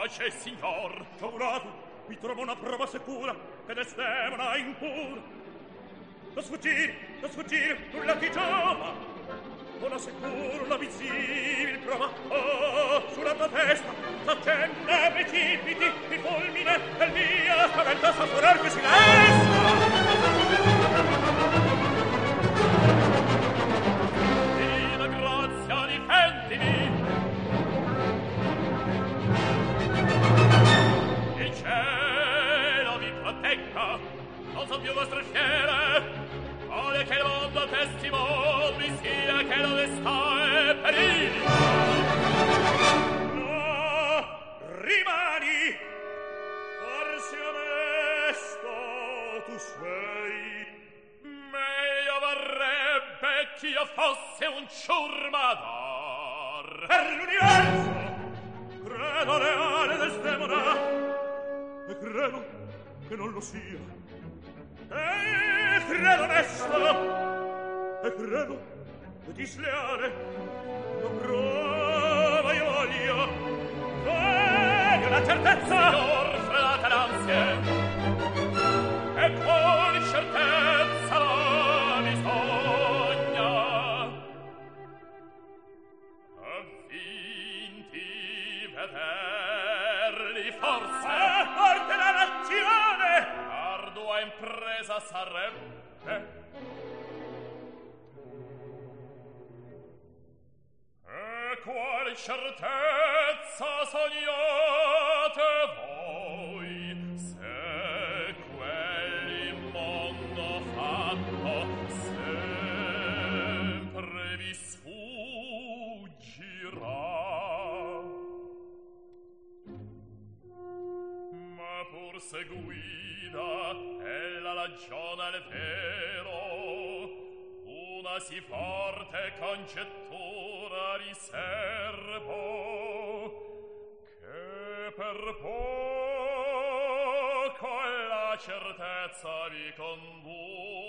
pace, signor. Giurato, mi trovo una prova sicura che destemona impur. Da sfuggire, nulla ti giova. Una sicura, una visibile prova. Oh, sulla tua testa, s'accende, precipiti, mi fulmine, e via, spaventa, sa furar che si resta. Dina grazia, difendimi. Il cielo vi protegga, non son più vostre fiere. Ode che il mondo testimoni sia che l'onestà è pericolo. No, rimani. Forse onesto tu sei. Meglio vorrebbe ch'io fosse un ciurmador. Per l'universo credo leale desdemona, e credo che non lo sia. E credo onesto, e credo che disleale. Lo prova io voglio, voglio la certezza. Signor, frenate l'ansie, e poi certezza la bisogna. Ha vinti vederli forse. Forte la ragione. Ardua impresa sarebbe. E quale certezza sognate voi, se quelli mondo fatto sempre vi sfuggirà? Ma pur se guida ella ragiona il vero, una si forte congettura riservo, che per poco la certezza vi conduce.